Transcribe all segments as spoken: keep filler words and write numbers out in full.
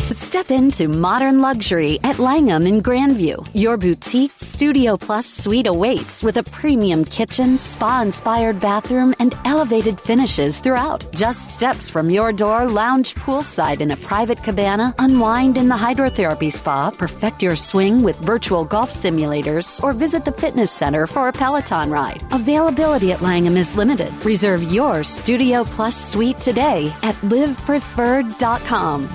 Step into modern luxury at Langham in Grandview. Your boutique Studio Plus suite awaits with a premium kitchen, spa-inspired bathroom, and elevated finishes throughout. Just steps from your door, lounge poolside in a private cabana, unwind in the hydrotherapy spa, perfect your swing with virtual golf simulators, or visit the fitness center for a Peloton ride. Availability at Langham is limited. Reserve your Studio Plus suite today at live preferred dot com.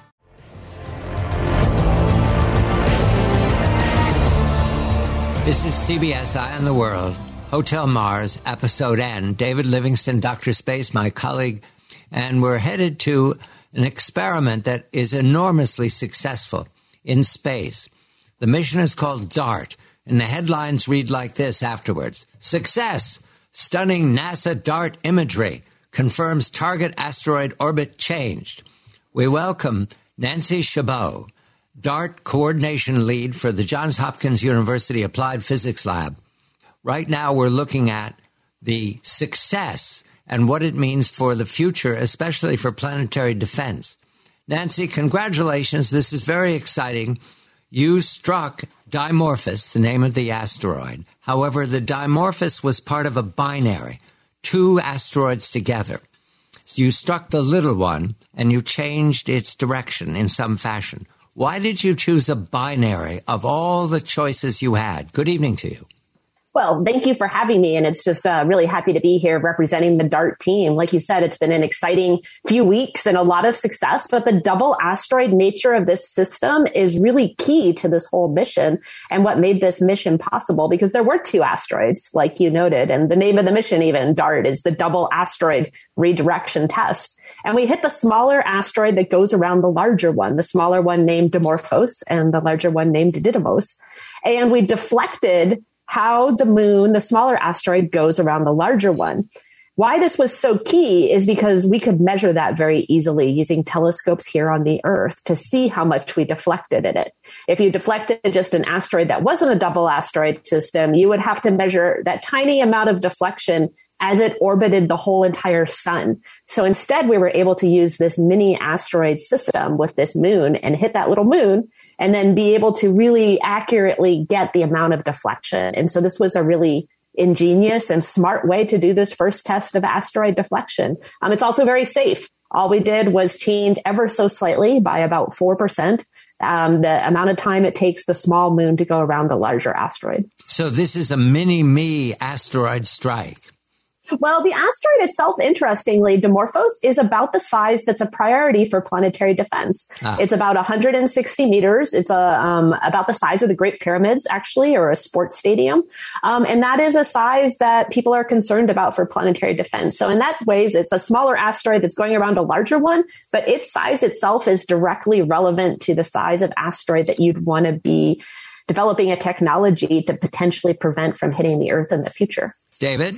This is C B S Eye on the World, Hotel Mars, Episode N. David Livingston, Doctor Space, my colleague, and we're headed to an experiment that is enormously successful in space. The mission is called DART, and the headlines read like this afterwards. Success! Stunning NASA DART imagery confirms target asteroid orbit changed. We welcome Nancy Chabot, DART coordination lead for the Johns Hopkins University Applied Physics Lab. Right now we're looking at the success and what it means for the future, especially for planetary defense. Nancy, congratulations. This is very exciting. You struck Dimorphos, the name of the asteroid. However, the Dimorphos was part of a binary, two asteroids together. So you struck the little one and you changed its direction in some fashion. Why did you choose a binary of all the choices you had? Good evening to you. Well, thank you for having me. And it's just uh, really happy to be here representing the DART team. Like you said, it's been an exciting few weeks and a lot of success, but the double asteroid nature of this system is really key to this whole mission and what made this mission possible, because there were two asteroids, like you noted, and the name of the mission, even DART, is the double asteroid redirection test. And we hit the smaller asteroid that goes around the larger one, the smaller one named Dimorphos and the larger one named Didymos. And we deflected how the moon, the smaller asteroid, goes around the larger one. Why this was so key is because we could measure that very easily using telescopes here on the Earth to see how much we deflected in it. If you deflected just an asteroid that wasn't a double asteroid system, you would have to measure that tiny amount of deflection as it orbited the whole entire sun. So instead, we were able to use this mini asteroid system with this moon and hit that little moon and then be able to really accurately get the amount of deflection. And so this was a really ingenious and smart way to do this first test of asteroid deflection. Um, it's also very safe. All we did was change ever so slightly by about four percent um, the amount of time it takes the small moon to go around the larger asteroid. So this is a mini-me asteroid strike. Well, the asteroid itself, interestingly, Dimorphos, is about the size that's a priority for planetary defense. Ah. It's about one hundred sixty meters. It's a, um, about the size of the Great Pyramids, actually, or a sports stadium. Um, and that is a size that people are concerned about for planetary defense. So in that ways, it's a smaller asteroid that's going around a larger one, but its size itself is directly relevant to the size of asteroid that you'd want to be developing a technology to potentially prevent from hitting the Earth in the future. David?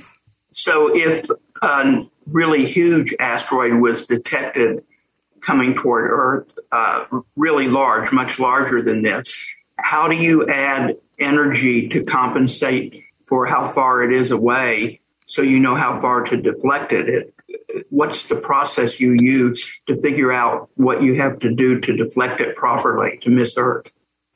So if a really huge asteroid was detected coming toward Earth, uh, really large, much larger than this, how do you add energy to compensate for how far it is away so you know how far to deflect it? it? What's the process you use to figure out what you have to do to deflect it properly to miss Earth?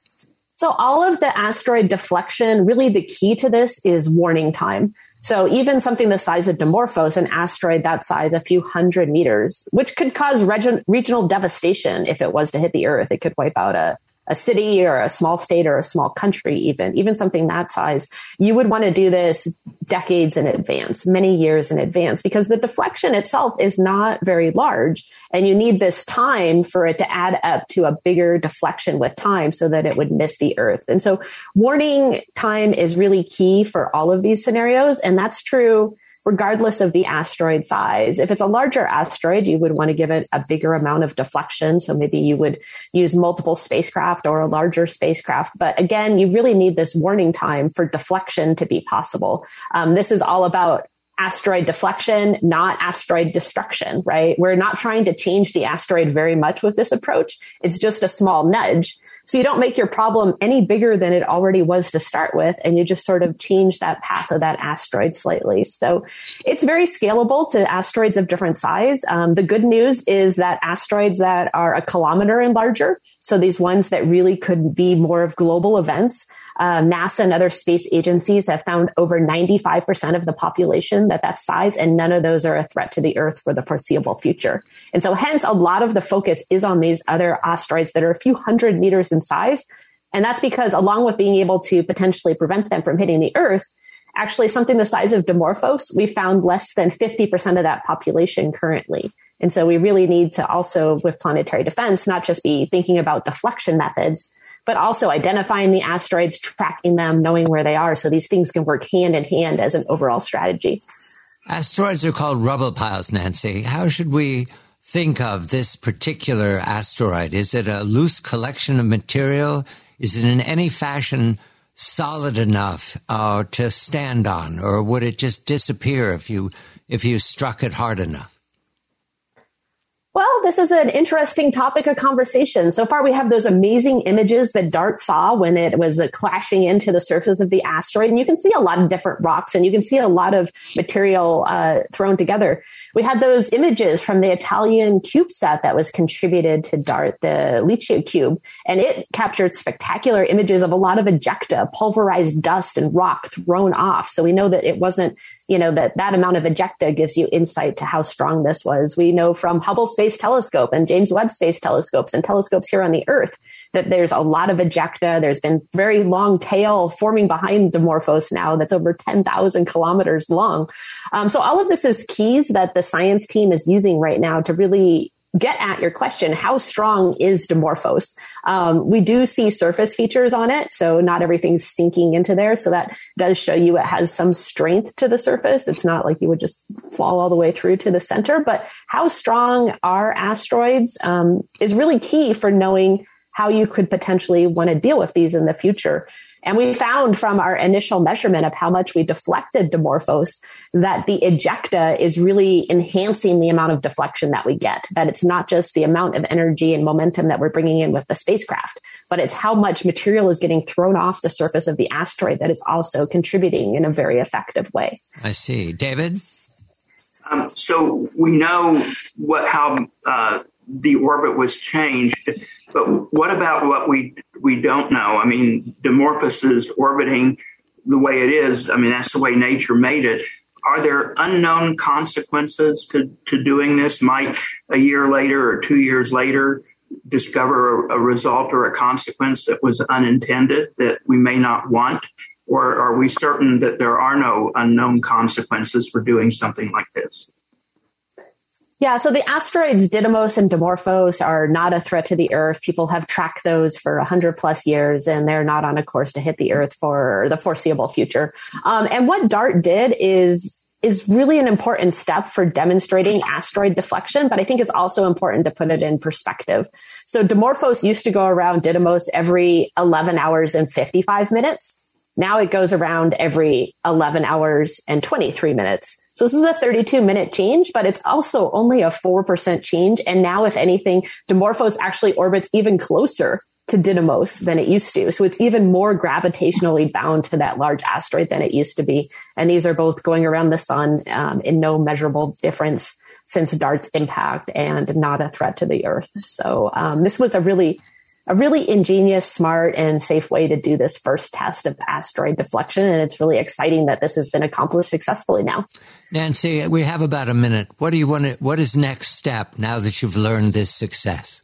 So all of the asteroid deflection, really the key to this is warning time. So even something the size of Dimorphos, an asteroid that size, a few hundred meters, which could cause reg- regional devastation if it was to hit the Earth. It could wipe out a, a city or a small state or a small country, even, even something that size. You would want to do this decades in advance, many years in advance, because the deflection itself is not very large. And you need this time for it to add up to a bigger deflection with time so that it would miss the Earth. And so warning time is really key for all of these scenarios. And that's true regardless of the asteroid size. If it's a larger asteroid, you would want to give it a bigger amount of deflection. So maybe you would use multiple spacecraft or a larger spacecraft. But again, you really need this warning time for deflection to be possible. Um, this is all about asteroid deflection, not asteroid destruction, right? We're not trying to change the asteroid very much with this approach. It's just a small nudge. So you don't make your problem any bigger than it already was to start with, and you just sort of change that path of that asteroid slightly. So it's very scalable to asteroids of different size. Um, the good news is that asteroids that are a kilometer and larger, so these ones that really could be more of global events, Uh, NASA and other space agencies have found over ninety-five percent of the population that that size, and none of those are a threat to the Earth for the foreseeable future. And so hence a lot of the focus is on these other asteroids that are a few hundred meters in size. And that's because along with being able to potentially prevent them from hitting the Earth, actually something the size of Dimorphos, we found less than fifty percent of that population currently. And so we really need to also, with planetary defense, not just be thinking about deflection methods, but also identifying the asteroids, tracking them, knowing where they are. So these things can work hand in hand as an overall strategy. Asteroids are called rubble piles, Nancy. How should we think of this particular asteroid? Is it a loose collection of material? Is it in any fashion solid enough uh, to stand on? Or would it just disappear if you if you struck it hard enough? Well, this is an interesting topic of conversation. So far, we have those amazing images that DART saw when it was uh, clashing into the surface of the asteroid. And you can see a lot of different rocks and you can see a lot of material uh, thrown together. We had those images from the Italian CubeSat that was contributed to DART, the LiCiCube, and it captured spectacular images of a lot of ejecta, pulverized dust and rock thrown off. So we know that it wasn't, you know, that that amount of ejecta gives you insight to how strong this was. We know from Hubble Space Telescope and James Webb Space Telescopes and telescopes here on the Earth that there's a lot of ejecta. There's been very long tail forming behind Dimorphos now that's over ten thousand kilometers long. Um, so all of this is keys that the science team is using right now to really get at your question. How strong is Dimorphos? Um, we do see surface features on it, so not everything's sinking into there. So that does show you it has some strength to the surface. It's not like you would just fall all the way through to the center. But how strong are asteroids um, is really key for knowing how you could potentially want to deal with these in the future. And we found from our initial measurement of how much we deflected Dimorphos that the ejecta is really enhancing the amount of deflection that we get, that it's not just the amount of energy and momentum that we're bringing in with the spacecraft, but it's how much material is getting thrown off the surface of the asteroid that is also contributing in a very effective way. I see. David? Um, so we know what how uh, the orbit was changed. But what about what we we don't know? I mean, Dimorphos is orbiting the way it is. I mean, that's the way nature made it. Are there unknown consequences to, to doing this? Might a year later or two years later discover a, a result or a consequence that was unintended that we may not want? Or are we certain that there are no unknown consequences for doing something like this? Yeah, so the asteroids Didymos and Dimorphos are not a threat to the Earth. People have tracked those for one hundred plus years, and they're not on a course to hit the Earth for the foreseeable future. Um, and what DART did is is really an important step for demonstrating asteroid deflection, but I think it's also important to put it in perspective. So Dimorphos used to go around Didymos every eleven hours and fifty-five minutes. Now it goes around every eleven hours and twenty-three minutes. So this is a thirty-two minute change, but it's also only a four percent change. And now, if anything, Dimorphos actually orbits even closer to Didymos than it used to. So it's even more gravitationally bound to that large asteroid than it used to be. And these are both going around the sun um, in no measurable difference since DART's impact and not a threat to the Earth. So um, this was a really a really ingenious, smart, and safe way to do this first test of asteroid deflection. And it's really exciting that this has been accomplished successfully now. Nancy, we have about a minute. What do you want to, what is next step now that you've learned this success?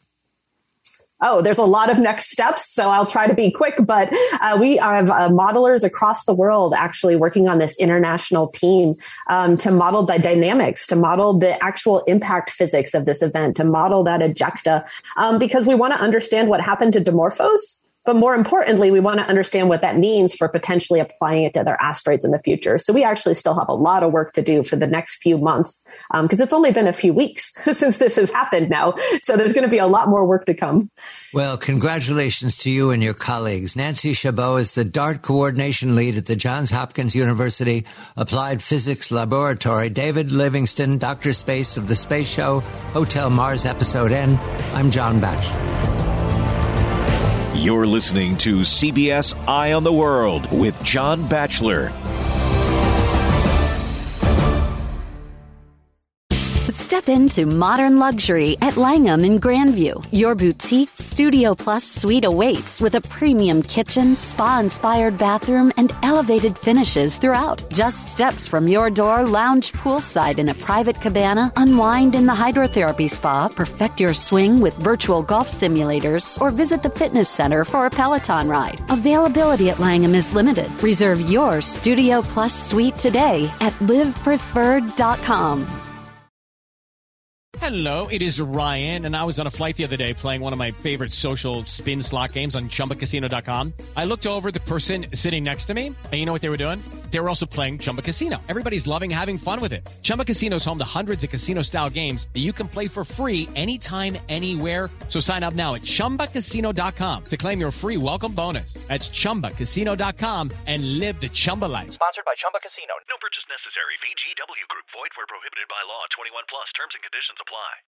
Oh, there's a lot of next steps, so I'll try to be quick, but uh, we have uh, modelers across the world actually working on this international team um, to model the dynamics, to model the actual impact physics of this event, to model that ejecta, um, because we want to understand what happened to Dimorphos But more importantly, we want to understand what that means for potentially applying it to other asteroids in the future. So we actually still have a lot of work to do for the next few months, because um, it's only been a few weeks since this has happened now. So there's going to be a lot more work to come. Well, congratulations to you and your colleagues. Nancy Chabot is the DART coordination lead at the Johns Hopkins University Applied Physics Laboratory. David Livingston, Doctor Space of the Space Show, Hotel Mars Episode N. I'm John Batchelor. You're listening to C B S Eye on the World with John Batchelor. Step into modern luxury at Langham in Grandview. Your boutique Studio Plus suite awaits with a premium kitchen, spa-inspired bathroom, and elevated finishes throughout. Just steps from your door, lounge poolside in a private cabana, unwind in the hydrotherapy spa, perfect your swing with virtual golf simulators, or visit the fitness center for a Peloton ride. Availability at Langham is limited. Reserve your Studio Plus suite today at live preferred dot com. Hello, it is Ryan, and I was on a flight the other day playing one of my favorite social spin slot games on Chumba Casino dot com. I looked over at the person sitting next to me, and you know what they were doing? They were also playing Chumba Casino. Everybody's loving having fun with it. Chumba Casino is home to hundreds of casino-style games that you can play for free anytime, anywhere. So sign up now at Chumba Casino dot com to claim your free welcome bonus. That's Chumba Casino dot com and live the Chumba life. Sponsored by Chumba Casino. No purchase necessary. V G W Group. Void where prohibited by law. twenty-one plus. Terms and conditions apply.